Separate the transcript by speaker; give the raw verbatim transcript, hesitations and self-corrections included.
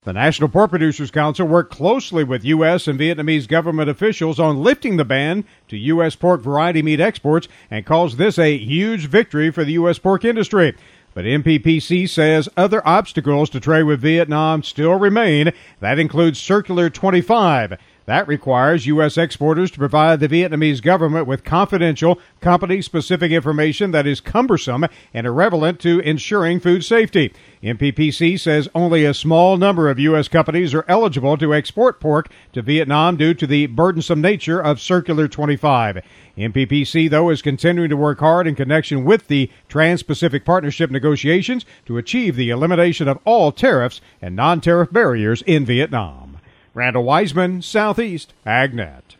Speaker 1: The National Pork Producers Council worked closely with U S and Vietnamese government officials on lifting the ban to U S pork variety meat exports and calls this a huge victory for the U S pork industry. But N P P C says other obstacles to trade with Vietnam still remain. That includes Circular twenty-five. That requires U S exporters to provide the Vietnamese government with confidential, company-specific information that is cumbersome and irrelevant to ensuring food safety. N P P C says only a small number of U S companies are eligible to export pork to Vietnam due to the burdensome nature of Circular twenty-five. N P P C, though, is continuing to work hard in connection with the Trans-Pacific Partnership negotiations to achieve the elimination of all tariffs and non-tariff barriers in Vietnam. Randall Wiseman, Southeast AgNet.